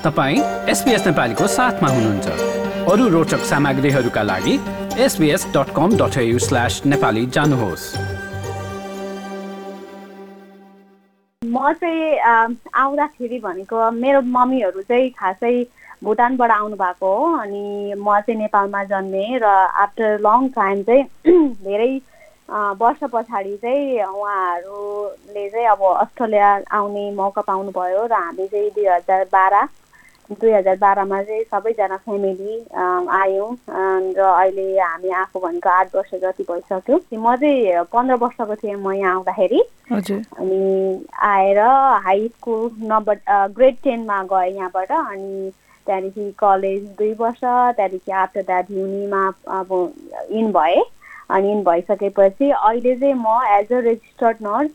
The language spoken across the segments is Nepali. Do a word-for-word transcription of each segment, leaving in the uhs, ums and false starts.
तपाईँ एसबीएस नेपालीको साथमा हुनुहुन्छ। अरू रोचक सामग्रीहरूका लागि S B S dot com dot A U slash Nepali जानुहोस्। म चाहिँ आउँदाखेरि भनेको मेरो मम्मीहरू चाहिँ खासै भुटानबाट आउनु भएको हो अनि म चाहिँ नेपालमा जन्मेँ र आफ्टर लङ टाइम चाहिँ धेरै वर्ष पछाडि चाहिँ उहाँहरूले चाहिँ अब अस्ट्रेलिया आउने मौका पाउनुभयो र हामी चाहिँ दुई हजार बाह्र दुई हजार बाह्रमा चाहिँ सबैजना फ्यामिली आयौँ र अहिले हामी आएको भनेको आठ वर्ष जति भइसक्यो। म चाहिँ पन्ध्र वर्षको थिएँ म यहाँ आउँदाखेरि अनि आएर हाई स्कुल नम्बर ग्रेड टेनमा गएँ यहाँबाट अनि त्यहाँदेखि कलेज दुई वर्ष त्यहाँदेखि आफ्टर द्याट युनिमा अब इन भएँ अनि इन भइसकेपछि अहिले चाहिँ म एज अ रेजिस्टर्ड नर्स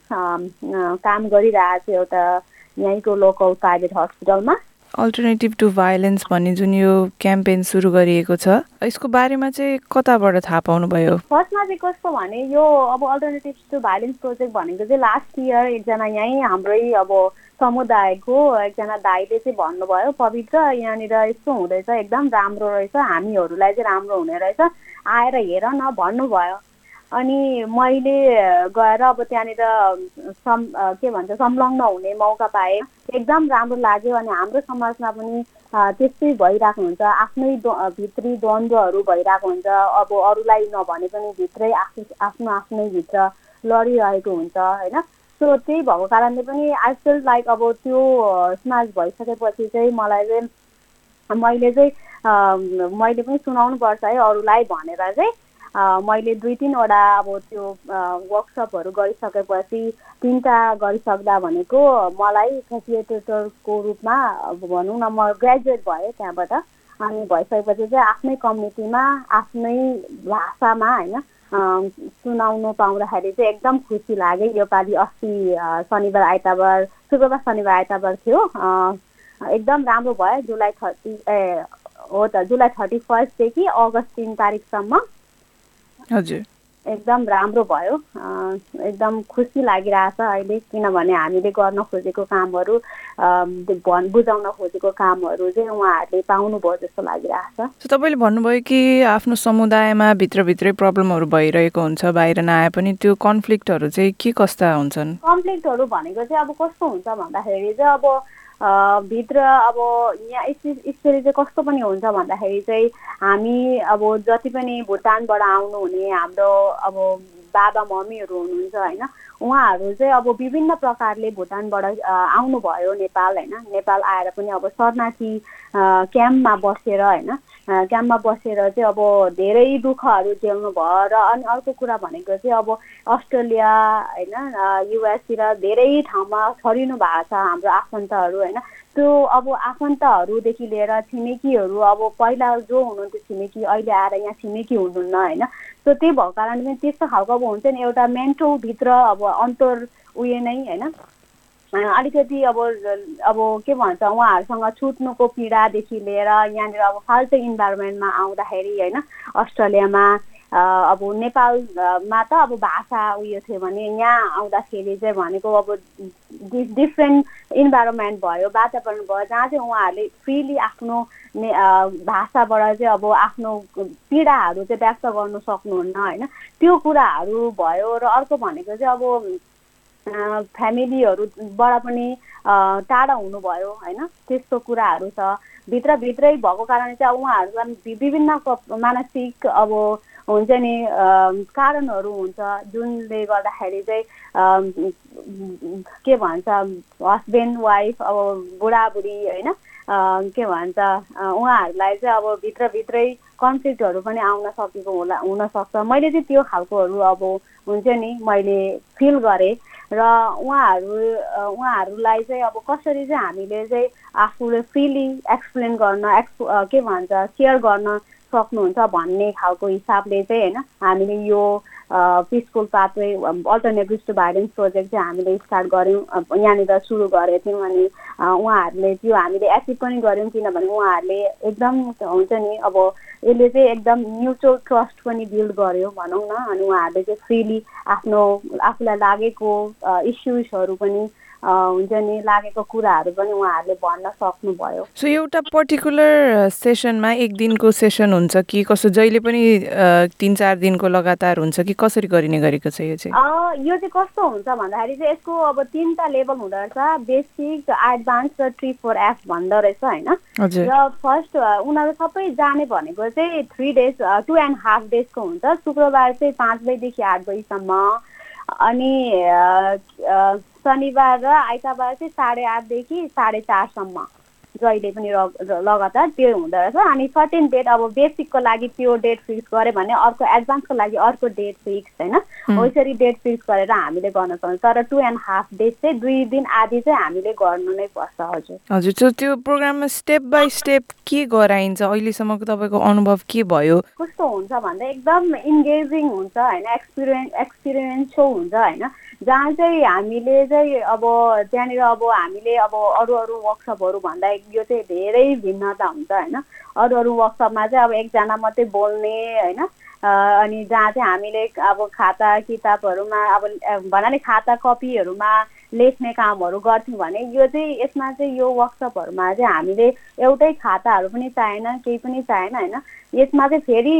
काम गरिरहेको छु एउटा यहीँको लोकल प्राइभेट हस्पिटलमा। अल्टरनेटिभ टु भाइलेन्स भन्ने जुन यो क्याम्पेन सुरु गरिएको छ यसको बारेमा चाहिँ कताबाट थाहा पाउनुभयो? फर्स्टमा चाहिँ कस्तो भने यो अब अल्टरनेटिभ टु भाइलेन्स प्रोजेक्ट भनेको चाहिँ लास्ट इयर एकजना यहीँ हाम्रै अब समुदायको एकजना दाइले चाहिँ भन्नुभयो पवित्र यहाँनिर यस्तो हुँदैछ एकदम राम्रो रहेछ हामीहरूलाई चाहिँ राम्रो हुने रहेछ आएर हेर न भन्नुभयो। अनि मैले गएर अब त्यहाँनिर सम् के भन्छ संलग्न हुने मौका पाएँ एकदम राम्रो लाग्यो अनि हाम्रो समाजमा पनि त्यस्तै भइरहेको हुन्छ आफ्नै भित्री द्वन्द्वहरू भइरहेको हुन्छ अब अरूलाई नभने पनि भित्रै आफ्नो आफ्नो आफ्नै भित्र लडिरहेको हुन्छ होइन। सो त्यही भएको कारणले पनि आई फिल लाइक अब त्यो समाज भइसकेपछि चाहिँ मलाई चाहिँ मैले चाहिँ मैले पनि सुनाउनुपर्छ है अरूलाई भनेर चाहिँ मैले दुई तिनवटा अब त्यो वर्कसपहरू गरिसकेपछि तिनवटा गरिसक्दा भनेको मलाई फेसिलिटेटरको रूपमा अब भनौँ न म ग्रेजुएट भएँ त्यहाँबाट अनि भइसकेपछि चाहिँ आफ्नै कम्युनिटीमा आफ्नै भाषामा होइन सुनाउनु पाउँदाखेरि चाहिँ एकदम खुसी लाग्यो। योपालि अस्ति शनिबार आइतबार शुक्रबार शनिबार आइतबार थियो एकदम राम्रो भयो। जुलाई थर्टी ए हो त जुलाई थर्टी फर्स्टदेखि अगस्त तिन तारिकसम्म हजुर एकदम राम्रो भयो। एकदम खुसी लागिरहेछ अहिले किनभने हामीले गर्न खोजेको कामहरू भन् बुझाउन खोजेको कामहरू चाहिँ उहाँहरूले पाउनुभयो जस्तो लागिरहेछ। तपाईँले भन्नुभयो कि आफ्नो समुदायमा भित्रभित्रै प्रब्लमहरू भइरहेको हुन्छ बाहिर नआए पनि त्यो कन्फ्लिक्टहरू चाहिँ के कस्ता हुन्छन्? कन्फ्लिक्टहरू भनेको चाहिँ अब कस्तो हुन्छ भन्दाखेरि चाहिँ अब भित्र अब यहाँ स्पेसली चाहिँ कस्तो पनि हुन्छ भन्दाखेरि चाहिँ हामी अब जति पनि भुटानबाट आउनुहुने हाम्रो अब बाबा मम्मीहरू हुनुहुन्छ होइन उहाँहरू चाहिँ अब विभिन्न प्रकारले भुटानबाट आउनुभयो नेपाल होइन। नेपाल आएर पनि अब शरणार्थी क्याम्पमा बसेर होइन क्याम्पमा बसेर चाहिँ अब धेरै दुःखहरू झेल्नु भयो र अनि अर्को कुरा भनेको चाहिँ अब अस्ट्रेलिया होइन युएसतिर धेरै ठाउँमा छरिनु भएको छ हाम्रो आफन्तहरू होइन। त्यो अब आफन्तहरूदेखि लिएर छिमेकीहरू अब पहिला जो हुनुहुन्थ्यो छिमेकी अहिले आएर यहाँ छिमेकी हुनुहुन्न होइन। सो त्यही भएको कारणले पनि त्यस्तो खालको अब हुन्छ नि एउटा मेन्टलभित्र अब अन्तर उयो नै होइन अलिकति अब अब के भन्छ उहाँहरूसँग छुट्नुको पीडादेखि लिएर यहाँनिर अब फाल्टो इन्भाइरोमेन्टमा आउँदाखेरि होइन अस्ट्रेलियामा अब नेपालमा त अब भाषा उयो थियो भने यहाँ आउँदाखेरि चाहिँ भनेको अब डिफ्रेन्ट इन्भाइरोमेन्ट भयो वातावरण भयो जहाँ चाहिँ उहाँहरूले फ्रिली आफ्नो भाषाबाट चाहिँ अब आफ्नो पीडाहरू चाहिँ व्यक्त गर्नु सक्नुहुन्न होइन त्यो कुराहरू भयो। र अर्को भनेको चाहिँ अब फ्यामिलीहरूबाट पनि टाढा हुनुभयो होइन त्यस्तो कुराहरू छ भित्रभित्रै भएको कारणले चाहिँ उहाँहरूलाई विभिन्न मानसिक अब हुन्छ नि कारणहरू हुन्छ जुनले गर्दाखेरि चाहिँ के भन्छ हस्बेन्ड वाइफ अब बुढाबुढी होइन के भन्छ उहाँहरूलाई चाहिँ अब भित्रभित्रै कन्फ्लिक्टहरू पनि आउन सकेको होला हुनसक्छ। मैले चाहिँ त्यो खालकोहरू अब हुन्छ नि मैले फिल गरेँ र उहाँहरू उहाँहरूलाई चाहिँ अब कसरी चाहिँ हामीले चाहिँ आफूले फ्रिली एक्सप्लेन गर्न एक्स के भन्छ सेयर गर्न सक्नुहुन्छ भन्ने खालको हिसाबले चाहिँ होइन हामीले यो peaceful pathway alternative to violence project चाहिँ हामीले स्टार्ट गऱ्यौँ यहाँनिर सुरु गरेको थियौँ। अनि उहाँहरूले त्यो हामीले एचिभ पनि गऱ्यौँ किनभने उहाँहरूले एकदम हुन्छ नि अब यसले चाहिँ एकदम म्युचुअल ट्रस्ट पनि बिल्ड गर्यो भनौँ न। अनि उहाँहरूले चाहिँ फ्रिली आफ्नो आफूलाई लागेको इस्युजहरू पनि हुन्छ नि लागेको कुराहरू पनि उहाँहरूले भन्न सक्नुभयो। सो एउटा पर्टिकुलर सेसनमा एक दिनको सेसन हुन्छ कि कसो जहिले पनि तिन चार दिनको लगातार हुन्छ कि कसरी गरिने गरेको छ यो चाहिँ? यो चाहिँ कस्तो हुन्छ भन्दाखेरि चाहिँ यसको अब तिनवटा लेभल हुँदो रहेछ, बेसिक, एडभान्स र थ्री फोर एफ भन्दो रहेछ होइन। र फर्स्ट उनीहरू सबै जाने भनेको चाहिँ three days two and half डेजको हुन्छ। शुक्रबार चाहिँ पाँच बजीदेखि आठ बजीसम्म, अनि शनिबार र आइतबार चाहिँ साढे आठदेखि साढे चारसम्म जहिले पनि लगातार त्यो हुँदो रहेछ। अनि सर्टेन डेट अब बेसिकको लागि त्यो डेट फिक्स गऱ्यो भने अर्को एडभान्सको लागि अर्को डेट फिक्स होइन, यसरी डेट फिक्स गरेर हामीले गर्न सक्छौँ। तर टु एन्ड हाफ डेज चाहिँ दुई दिन आदि चाहिँ हामीले गर्नु नै पर्छ। हजुर हजुर त्यो त्यो प्रोग्राममा स्टेप बाई स्टेप के गराइन्छ, अहिलेसम्मको तपाईँको अनुभव के भयो? कस्तो हुन्छ भन्दा एकदम इन्गेजिङ हुन्छ होइन, एक्सपिरियन्स एक्सपिरियन्सो हुन्छ होइन, जहाँ चाहिँ हामीले चाहिँ अब त्यहाँनिर अब हामीले अब अरू अरू वर्कसपहरू भन्दा यो चाहिँ धेरै भिन्नता हुन्छ होइन। अरू अरू वर्कसपमा चाहिँ अब एकजना मात्रै बोल्ने होइन, अनि जहाँ चाहिँ हामीले अब खाता किताबहरूमा अब भन्नाले खाता कपीहरूमा लेख्ने कामहरू गर्थ्यौँ भने यो चाहिँ यसमा चाहिँ यो वर्कसपहरूमा चाहिँ हामीले एउटै खाताहरू पनि चाहिएन, केही पनि चाहिएन होइन। यसमा चाहिँ फेरि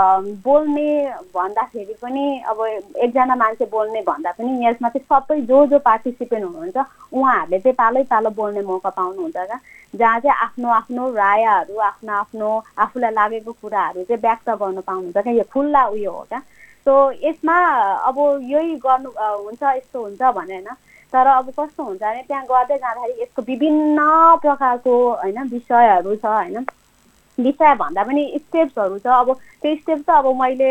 बोल्ने भन्दाखेरि पनि अब एकजना मान्छे बोल्ने भन्दा पनि यसमा चाहिँ सबै जो जो पार्टिसिपेन्ट हुनुहुन्छ उहाँहरूले चाहिँ पालै पालो बोल्ने मौका पाउनुहुन्छ क्या, जहाँ चाहिँ आफ्नो आफ्नो रायहरू आफ्नो आफ्नो आफूलाई लागेको कुराहरू चाहिँ व्यक्त गर्न पाउनुहुन्छ क्या। यो खुल्ला उयो हो क्या। सो यसमा अब यही गर्नु हुन्छ यस्तो हुन्छ भने होइन, तर अब कस्तो हुन्छ भने त्यहाँ गर्दै जाँदाखेरि यसको विभिन्न प्रकारको होइन विषयहरू छ होइन, विषय भन्दा पनि स्टेप्सहरू छ। अब त्यो स्टेप चाहिँ अब मैले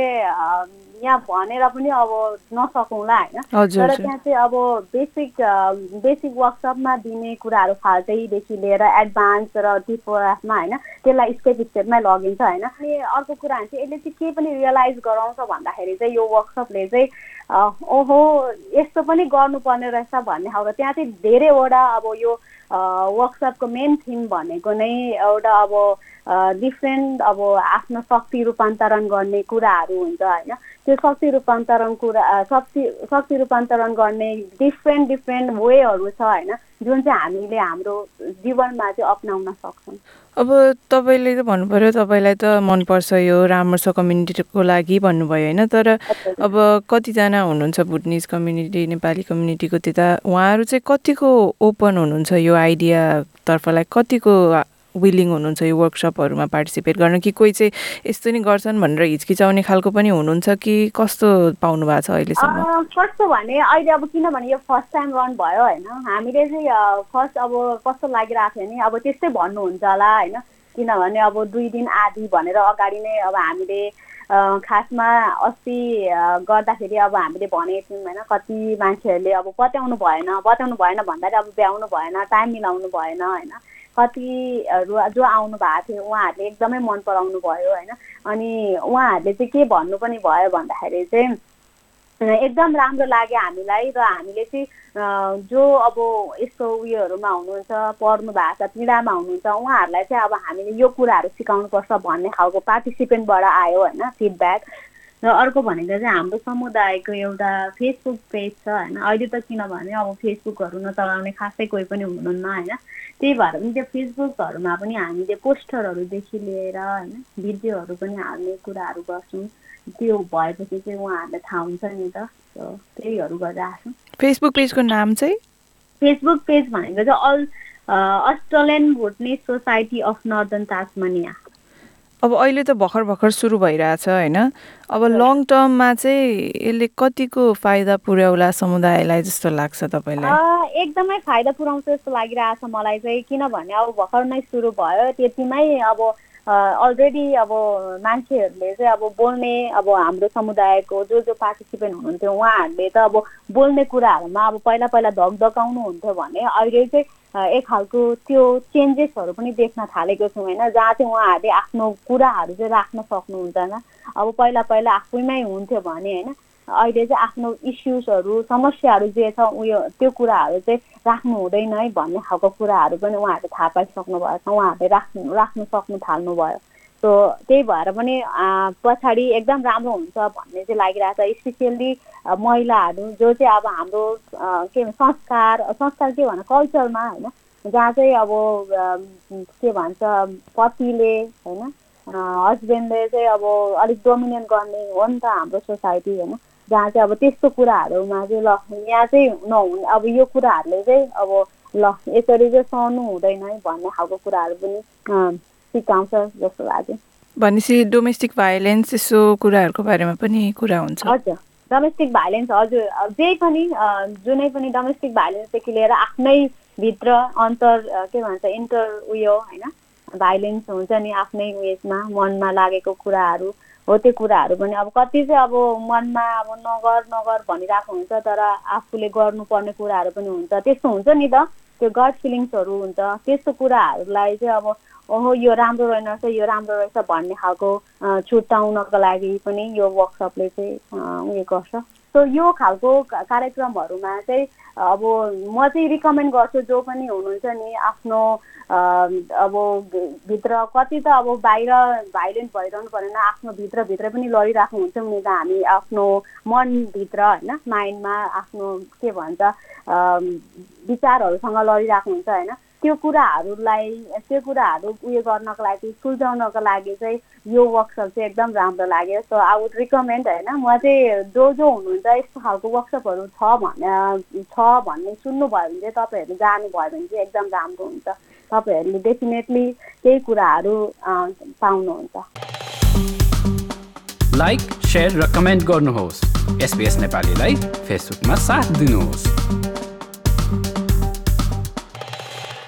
यहाँ भनेर पनि अब नसकौँला होइन, तर त्यहाँ चाहिँ अब बेसिक बेसिक वर्कसपमा दिने कुराहरू फाल्टैदेखि लिएर एडभान्स र टी फोर एफमा होइन त्यसलाई स्टेप स्टेपमै लगिन्छ होइन। अनि अर्को कुरा चाहिँ यसले चाहिँ के पनि रियलाइज गराउँछ भन्दाखेरि चाहिँ यो वर्कसपले चाहिँ ओहो यस्तो पनि गर्नुपर्ने रहेछ भन्ने खालको, त्यहाँ चाहिँ धेरैवटा अब यो वर्कसपको मेन थिम भनेको नै एउटा अब डिफ्रेन्ट अब आफ्नो शक्ति रूपान्तरण गर्ने कुराहरू हुन्छ होइन। त्यो शक्ति रूपान्तरण कुरा शक्ति शक्ति रूपान्तरण गर्ने डिफ्रेन्ट डिफ्रेन्ट वेहरू छ होइन, जुन चाहिँ हामीले हाम्रो जीवनमा चाहिँ अप्नाउन सक्छौँ। अब तपाईँले त भन्नु पर्यो तपाईँलाई त मनपर्छ यो राम्रो छ कम्युनिटीको लागि भन्नुभयो होइन, तर अब कतिजना हुनुहुन्छ भुटनिज कम्युनिटी नेपाली कम्युनिटीको त्यता उहाँहरू चाहिँ कतिको ओपन हुनुहुन्छ यो आइडियातर्फलाई, कतिको विलिङ हुनुहुन्छ यो वर्कसपहरूमा पार्टिसिपेट गर्न, कि कोही चाहिँ यस्तो नि गर्छन् भनेर हिचकिचाउने खालको पनि हुनुहुन्छ कि कस्तो पाउनु भएको छ अहिलेसम्म? कस्तो भने अहिले अब किनभने यो फर्स्ट टाइम रन भयो होइन, हामीले चाहिँ फर्स्ट अब कस्तो लागिरहेको थियो नि अब त्यस्तै भन्नुहुन्छ होला होइन, किनभने अब दुई दिन आदि भनेर अगाडि नै अब हामीले खासमा अस्ति गर्दाखेरि अब हामीले भनेको थियौँ होइन, कति मान्छेहरूले अब बताउनु भएन बताउनु भएन भन्दाखेरि अब भ्याउनु भएन, टाइम मिलाउनु भएन होइन, कतिहरू जो आउनु भएको थियो उहाँहरूले एकदमै मन पराउनु भयो होइन। अनि उहाँहरूले चाहिँ के भन्नु पनि भयो भन्दाखेरि चाहिँ एकदम राम्रो लाग्यो हामीलाई, र हामीले चाहिँ जो अब यस्तो उयोहरूमा हुनुहुन्छ पढ्नु भएको छ पीडामा हुनुहुन्छ उहाँहरूलाई चाहिँ अब हामीले यो कुराहरू सिकाउनुपर्छ भन्ने खालको पार्टिसिपेन्टबाट आयो होइन फिडब्याक। र अर्को भनेको चाहिँ हाम्रो समुदायको एउटा फेसबुक पेज छ होइन, अहिले त किनभने अब फेसबुकहरू नचलाउने खासै कोही पनि हुनुहुन्न होइन, त्यही भएर पनि त्यो फेसबुकहरूमा पनि हामीले पोस्टरहरूदेखि लिएर होइन भिडियोहरू पनि हाल्ने कुराहरू गर्छौँ। त्यो भएपछि चाहिँ उहाँहरूलाई थाहा हुन्छ नि त, त्यहीहरू गरिरहेको छौँ। फेसबुक पेजको नाम चाहिँ? फेसबुक पेज भनेको चाहिँ all Australian Bhutanese society of northern Tasmania. अब अहिले त भर्खर भर्खर सुरु भइरहेछ होइन, अब लङ टर्ममा चाहिँ यसले कतिको फाइदा पुर्याउला समुदायलाई जस्तो लाग्छ तपाईँलाई? एकदमै फाइदा पुर्याउँछ जस्तो लागिरहेछ मलाई चाहिँ, किनभने अब भर्खर नै सुरु भयो त्यतिमै अब अलरेडी अब मान्छेहरूले चाहिँ अब बोल्ने अब हाम्रो समुदायको जो जो पार्टिसिपेन्ट हुनुहुन्थ्यो उहाँहरूले त अब बोल्ने कुराहरूमा अब पहिला पहिला धकधकाउनु हुन्थ्यो भने अहिले चाहिँ एक खालको त्यो चेन्जेसहरू पनि देख्न थालेको छौँ होइन, जहाँ चाहिँ उहाँहरूले आफ्नो कुराहरू चाहिँ राख्न सक्नुहुन्छ होइन। अब पहिला पहिला आफैमै हुन्थ्यो भने होइन, अहिले चाहिँ आफ्नो इस्युजहरू समस्याहरू जे छ उयो त्यो कुराहरू चाहिँ राख्नु हुँदैन है भन्ने खालको कुराहरू पनि उहाँहरूले थाहा पाइसक्नु भएको छ, उहाँहरूले राख्नु राख्नु सक्नु थाल्नुभयो। सो त्यही भएर पनि पछाडि एकदम राम्रो हुन्छ भन्ने चाहिँ लागिरहेको छ। स्पेसियल्ली महिलाहरू जो चाहिँ अब हाम्रो के भन्छ संस्कार संस्कार के भन्छ कल्चरमा होइन, जहाँ चाहिँ अब के भन्छ पतिले होइन हस्बेन्डले चाहिँ अब अलिक डोमिनेट गर्ने हो नि त हाम्रो सोसाइटी होइन, जहाँ चाहिँ अब त्यस्तो कुराहरूमा चाहिँ ल यहाँ चाहिँ नहुने अब यो कुराहरूले चाहिँ अब ल यसरी चाहिँ सहनु हुँदैन है भन्ने खालको कुराहरू पनि सिकाउँछ जस्तो लाग्यो। भनेपछि डोमेस्टिक भाइलेन्स यसो कुराहरूको बारेमा पनि कुरा हुन्छ। हजुर डोमेस्टिक भाइलेन्स हजुर जे पनि जुनै पनि डोमेस्टिक भाइलेन्सदेखि लिएर आफ्नै भित्र अन्तर के भन्छ इन्टर उयो होइन भाइलेन्स हुन्छ नि आफ्नै उयसमा मनमा लागेको कुराहरू हो, त्यो कुराहरू पनि अब कति चाहिँ अब मनमा अब नगर नगर भनिरहेको हुन्छ तर आफूले गर्नुपर्ने कुराहरू पनि हुन्छ, त्यस्तो हुन्छ नि त त्यो गट फिलिङ्सहरू हुन्छ। त्यस्तो कुराहरूलाई चाहिँ अब ओहो यो राम्रो रहेन रहेछ यो राम्रो रहेछ भन्ने खालको छुट्याउनको लागि पनि यो वर्कसपले चाहिँ उयो गर्छ। सो यो खालको कार्यक्रमहरूमा चाहिँ अब म चाहिँ रिकमेन्ड गर्छु जो पनि हुनुहुन्छ नि आफ्नो अब भित्र कति त अब बाहिर भाइलेन्ट भइरहनु परेन, आफ्नो भित्रभित्र पनि लडिराख्नु हुन्छ नि त हामी आफ्नो मनभित्र होइन माइन्डमा आफ्नो के भन्छ विचारहरूसँग लडिराख्नुहुन्छ होइन, त्यो कुराहरूलाई त्यो कुराहरू उयो गर्नको लागि सुल्झाउनको लागि चाहिँ यो वर्कसप चाहिँ एकदम राम्रो लाग्यो। सो आई वुड रिकमेन्ड होइन म चाहिँ जो जो हुनुहुन्छ यस्तो खालको वर्कसपहरू छ भने छ भन्ने सुन्नुभयो भने चाहिँ तपाईँहरू जानुभयो भने चाहिँ एकदम राम्रो हुन्छ, तपाईँहरूले डेफिनेटली केही कुराहरू पाउनुहुन्छ। लाइक शेयर र कमेन्ट गर्नुहोस्। एसबीएस नेपालीलाई फेसबुकमा साथ दिनुहोस्।